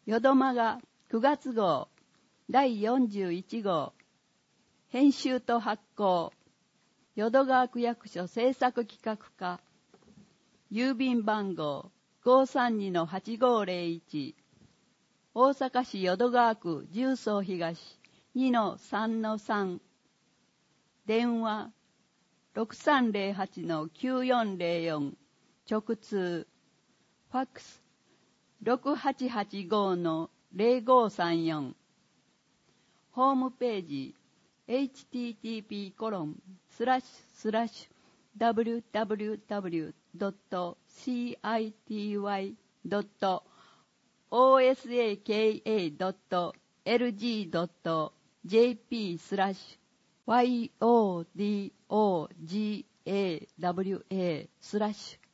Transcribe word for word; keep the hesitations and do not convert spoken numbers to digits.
よどまがくがつ号だいよんじゅういち号編集と発行淀川区役所制作企画課郵便番号 ごーさんにのはちごーぜろいち 大阪市淀川区十三東 にのさんのさん 電話 ろくさんぜろはちのきゅうよんぜろよん 直通ファックス ろくはちはちごのぜろごさんよん ホームページ エイチティーティーピーコロンスラッシュスラッシュダブリューダブリューダブリュードットシーアイティーワイドットオーエスエーケーエードットエルジードットジェーピースラッシュワイオーディーオージーエーダブリューエースラッシュ